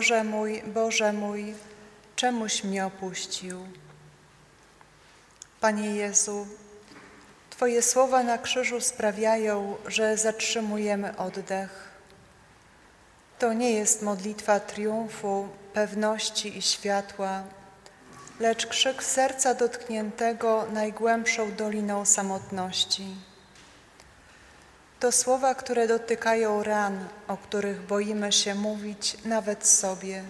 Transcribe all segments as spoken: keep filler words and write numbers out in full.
Boże mój, Boże mój, czemuś mnie opuścił? Panie Jezu, Twoje słowa na krzyżu sprawiają, że zatrzymujemy oddech. To nie jest modlitwa triumfu, pewności i światła, lecz krzyk serca dotkniętego najgłębszą doliną samotności. To słowa, które dotykają ran, o których boimy się mówić nawet sobie.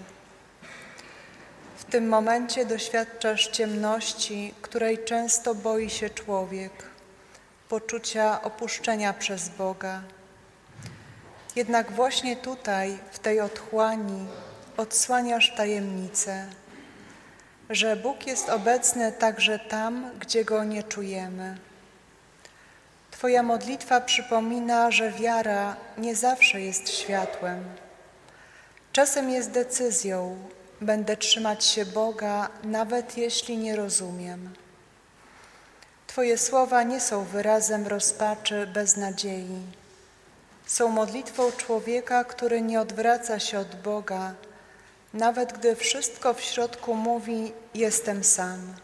W tym momencie doświadczasz ciemności, której często boi się człowiek, poczucia opuszczenia przez Boga. Jednak właśnie tutaj, w tej otchłani, odsłaniasz tajemnicę, że Bóg jest obecny także tam, gdzie Go nie czujemy. Twoja modlitwa przypomina, że wiara nie zawsze jest światłem. Czasem jest decyzją, będę trzymać się Boga, nawet jeśli nie rozumiem. Twoje słowa nie są wyrazem rozpaczy, beznadziei. Są modlitwą człowieka, który nie odwraca się od Boga, nawet gdy wszystko w środku mówi: jestem sam.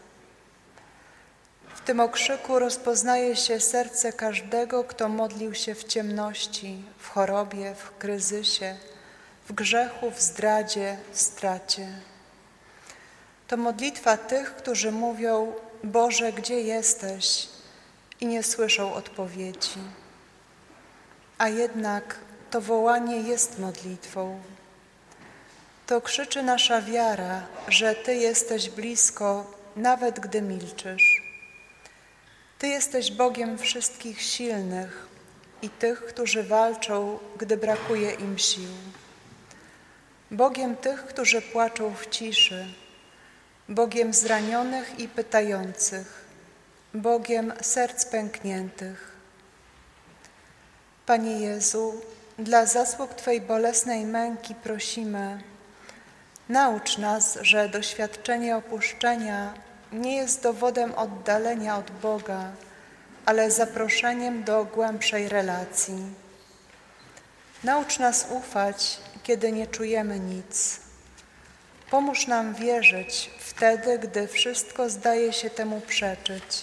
W tym okrzyku rozpoznaje się serce każdego, kto modlił się w ciemności, w chorobie, w kryzysie, w grzechu, w zdradzie, w stracie. To modlitwa tych, którzy mówią: Boże, gdzie jesteś? I nie słyszą odpowiedzi. A jednak to wołanie jest modlitwą. To krzyczy nasza wiara, że Ty jesteś blisko, nawet gdy milczysz. Ty jesteś Bogiem wszystkich silnych i tych, którzy walczą, gdy brakuje im sił. Bogiem tych, którzy płaczą w ciszy. Bogiem zranionych i pytających. Bogiem serc pękniętych. Panie Jezu, dla zasług Twej bolesnej męki prosimy, naucz nas, że doświadczenie opuszczenia nie jest dowodem oddalenia od Boga, ale zaproszeniem do głębszej relacji. Naucz nas ufać, kiedy nie czujemy nic. Pomóż nam wierzyć wtedy, gdy wszystko zdaje się temu przeczyć.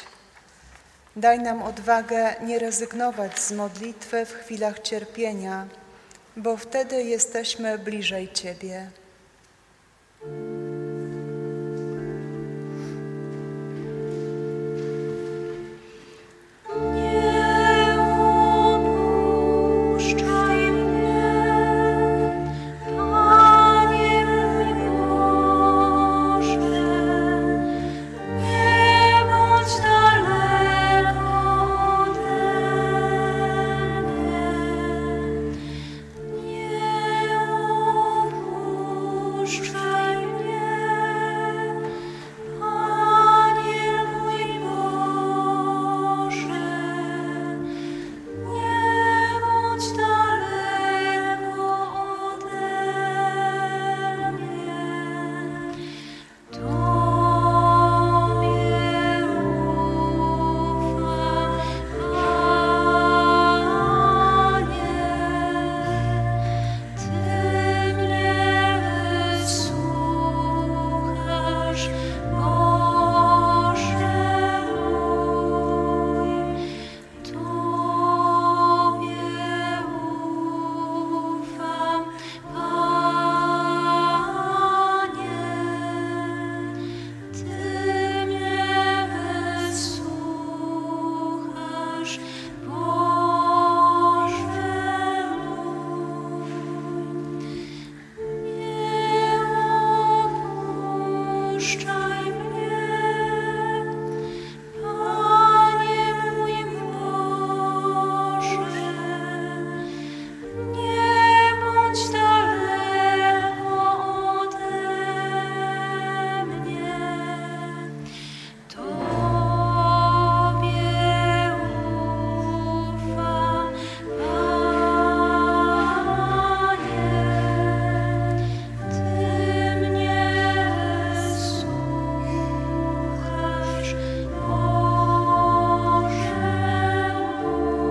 Daj nam odwagę nie rezygnować z modlitwy w chwilach cierpienia, bo wtedy jesteśmy bliżej Ciebie.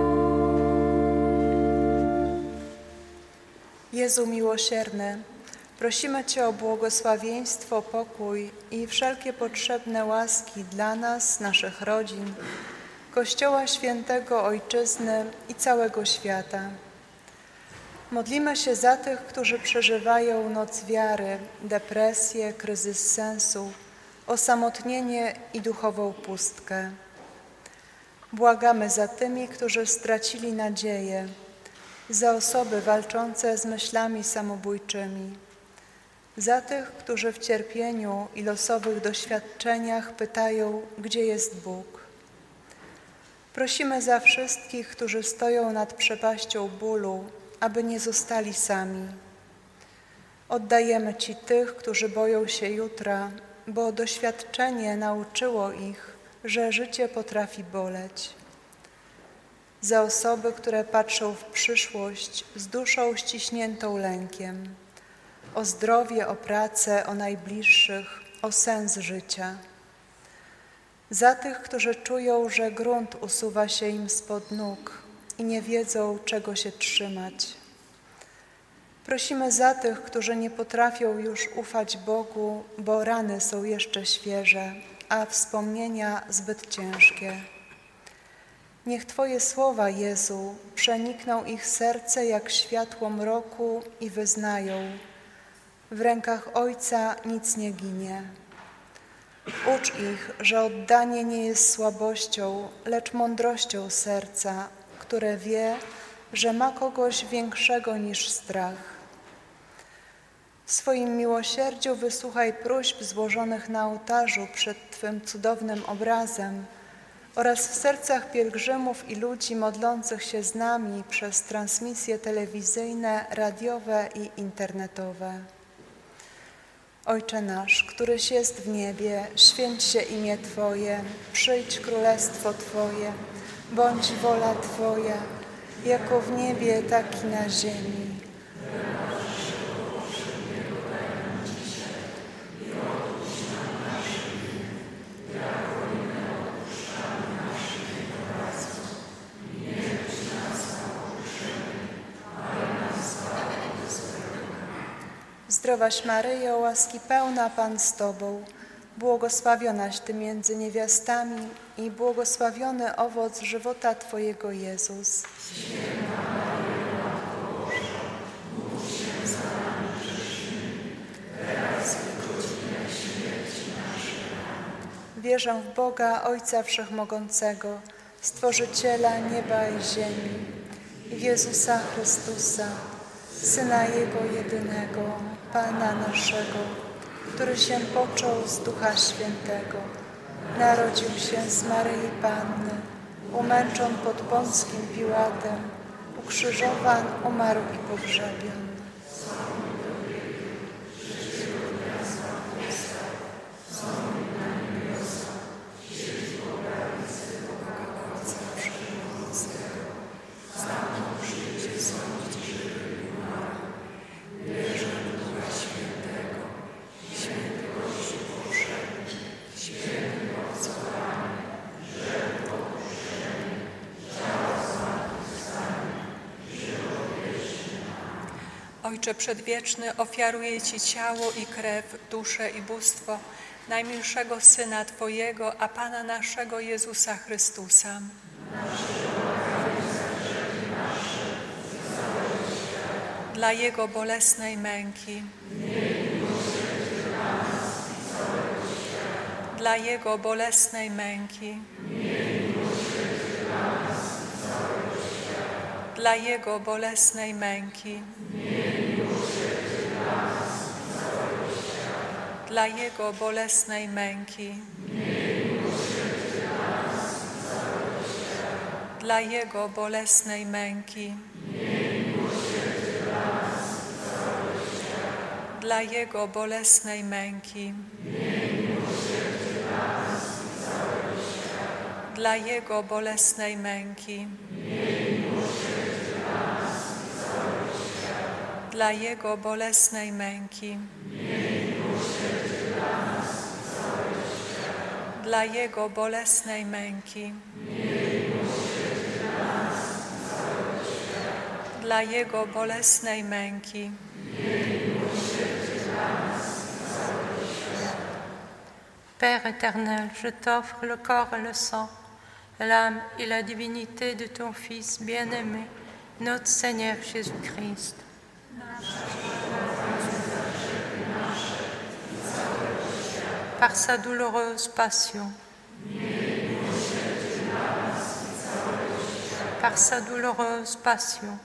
Jezu miłosierny, Prosimy Cię o błogosławieństwo, pokój i wszelkie potrzebne łaski dla nas, naszych rodzin, Kościoła Świętego, Ojczyzny i całego świata. Modlimy się za tych, którzy przeżywają noc wiary, depresję, kryzys sensu, osamotnienie i duchową pustkę. Błagamy za tymi, którzy stracili nadzieję, za osoby walczące z myślami samobójczymi, za tych, którzy w cierpieniu i losowych doświadczeniach pytają, gdzie jest Bóg. Prosimy za wszystkich, którzy stoją nad przepaścią bólu, aby nie zostali sami. Oddajemy Ci tych, którzy boją się jutra, bo doświadczenie nauczyło ich, że życie potrafi boleć. Za osoby, które patrzą w przyszłość z duszą ściśniętą lękiem, o zdrowie, o pracę, o najbliższych, o sens życia. Za tych, którzy czują, że grunt usuwa się im spod nóg i nie wiedzą, czego się trzymać. Prosimy za tych, którzy nie potrafią już ufać Bogu, bo rany są jeszcze świeże, a wspomnienia zbyt ciężkie. Niech Twoje słowa, Jezu, przenikną ich serce jak światło mroku i wyznają: w rękach Ojca nic nie ginie. Ucz ich, że oddanie nie jest słabością, lecz mądrością serca, które wie, że ma kogoś większego niż strach. W swoim miłosierdziu wysłuchaj próśb złożonych na ołtarzu przed Twym cudownym obrazem oraz w sercach pielgrzymów i ludzi modlących się z nami przez transmisje telewizyjne, radiowe i internetowe. Ojcze nasz, któryś jest w niebie, święć się imię Twoje, przyjdź królestwo Twoje, bądź wola Twoja, jako w niebie, tak i na ziemi. Zdrowaś Maryjo, łaski pełna, Pan z Tobą, błogosławionaś Ty między niewiastami i błogosławiony owoc żywota Twojego, Jezus. Wierzę w Boga, Ojca Wszechmogącego, Stworzyciela nieba i ziemi, i w Jezusa Chrystusa, Syna Jego jedynego, Pana naszego, który się począł z Ducha Świętego, narodził się z Maryi Panny, umęczon pod Pąckim Piłatem, ukrzyżowan, umarł i pogrzebion. Ojcze Przedwieczny, ofiaruję Ci ciało i krew, duszę i bóstwo najmilszego Syna Twojego, a Pana naszego Jezusa Chrystusa. Dla Jego bolesnej męki, dla Jego bolesnej męki, dla Jego bolesnej męki, dla Jego bolesnej męki, dla Jego bolesnej męki, dla Jego bolesnej męki, dla Jego bolesnej męki, dla Jego bolesnej męki, dla Jego bolesnej męki, dla Jego bolesnej męki, Père éternel, je t'offre le corps et le sang, l'âme et la divinité de ton Fils bien-aimé, notre Seigneur Jésus-Christ. Par sa douloureuse passion, par sa douloureuse passion,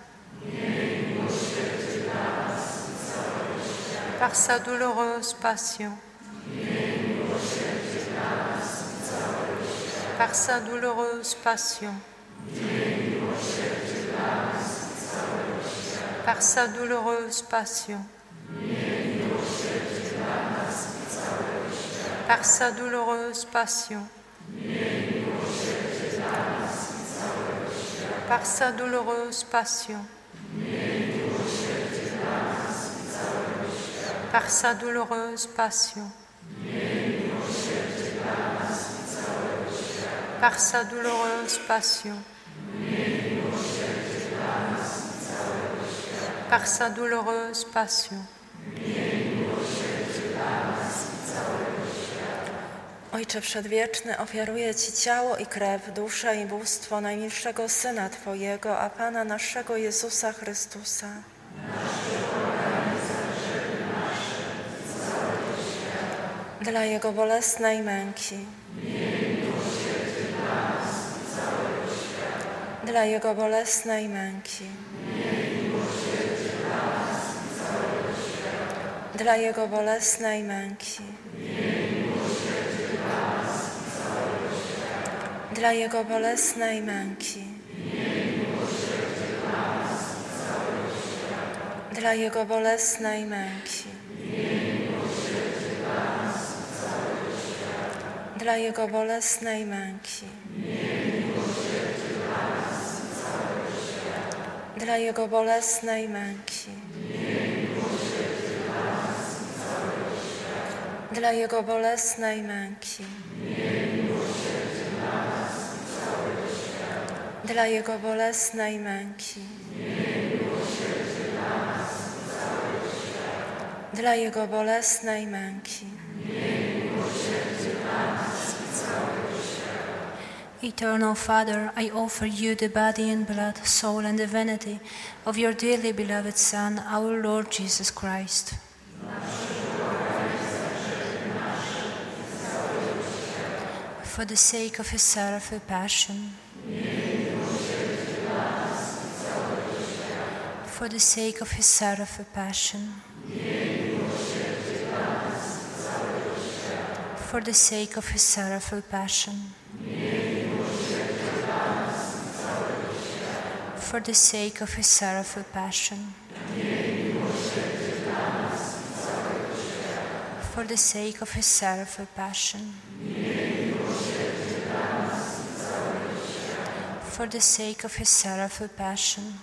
par sa douloureuse passion, par sa douloureuse passion, par sa douloureuse passion, par sa douloureuse passion, par sa douloureuse passion, par sa douloureuse passion, par sa douloureuse passion, par sa douloureuse passion. Ojcze Przedwieczny, ofiaruję Ci ciało i krew, duszę i bóstwo najmilszego Syna Twojego, a Pana naszego Jezusa Chrystusa. Dla Jego bolesnej męki, dla Jego bolesnej męki, dla Jego bolesnej męki, dla Jego bolesnej męki, dla Jego bolesnej męki, dla Jego bolesnej męki, dla Jego bolesnej męki, dla Jego bolesnej męki, dla Jego bolesnej męki, dla Jego bolesnej męki. Eternal Father, I offer you the body and blood, soul and divinity of your dearly beloved Son, our Lord Jesus Christ. For the sake of his sorrowful passion, for the sake of his sorrowful passion, for the sake of his sorrowful passion, for the sake of his sorrowful passion, for the sake of his sorrowful passion, for the sake of his sorrowful passion,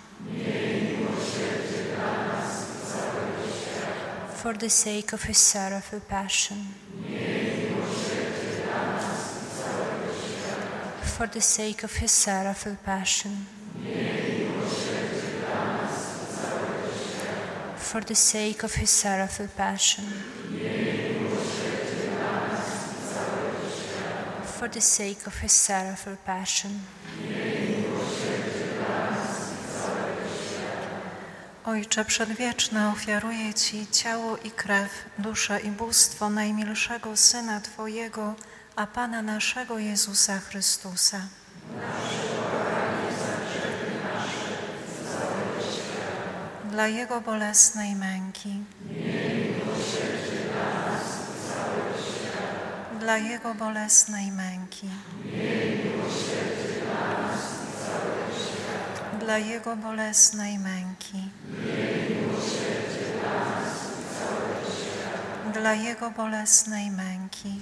for the sake of his sorrowful passion, for the sake of his sorrowful passion, for the sake of his sorrowful passion, for the sake of his sorrowful passion. Ojcze Przedwieczny, ofiaruję Ci ciało i krew, duszę i bóstwo najmilszego Syna Twojego, a Pana naszego Jezusa Chrystusa. Dla Jego bolesnej męki, dla Jego bolesnej męki, dla Jego bolesnej męki, dla Jego bolesnej męki,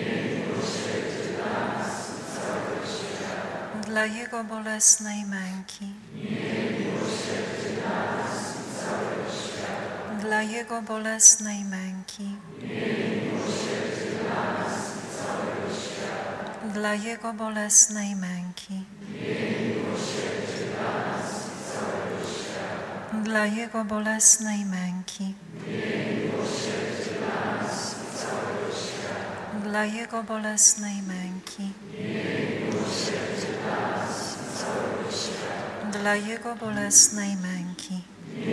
dla Jego bolesnej męki, dla Jego bolesnej męki, dla Jego bolesnej męki, dla Jego bolesnej męki, dla Jego bolesnej męki, dla Jego bolesnej męki,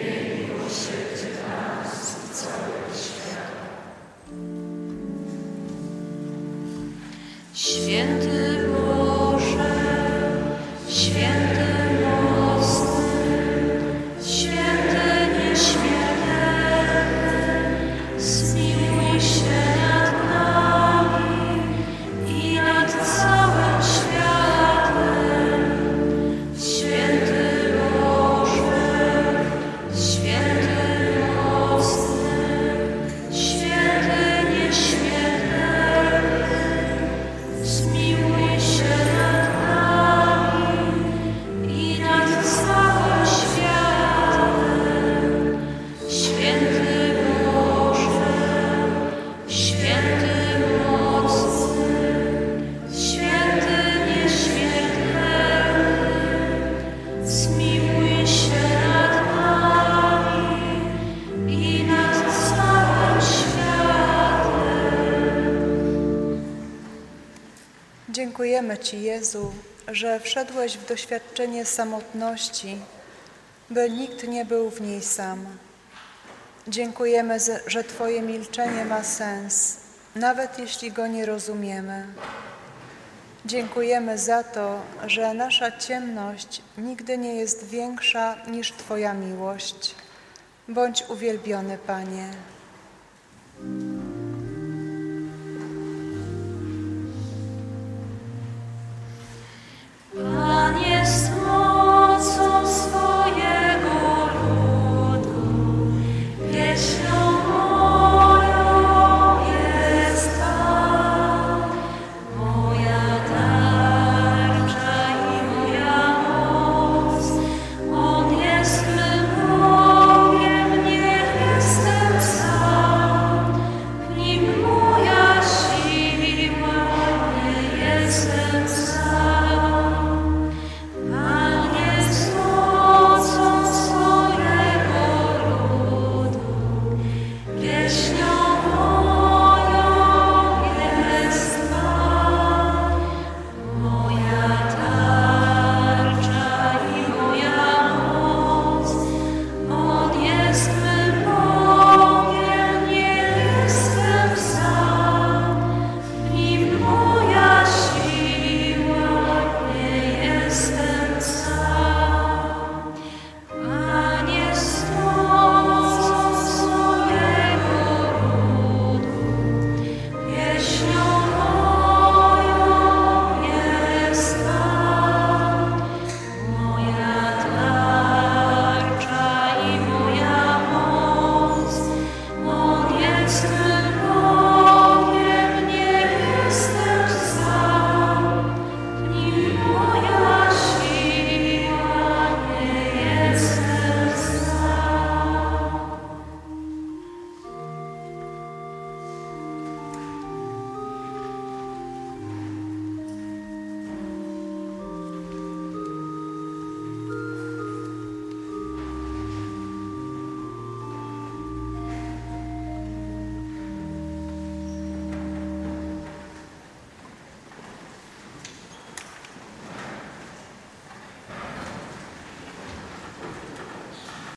Święty Boże, święty mocny, święty nieśmiertelny, zmiłuj się nad nami i nad całym światem. Święty Boże, święty mocny, święty nieśmiertelny, zmiłuj się nad nami i nad całym światem. Święty Boże, święty mocny, święty nieśmiertelny, zmiłuj się nad nami i nad całym światem. Dziękujemy Ci, Jezu, że wszedłeś w doświadczenie samotności, by nikt nie był w niej sam. Dziękujemy, że Twoje milczenie ma sens, nawet jeśli go nie rozumiemy. Dziękujemy za to, że nasza ciemność nigdy nie jest większa niż Twoja miłość. Bądź uwielbiony, Panie.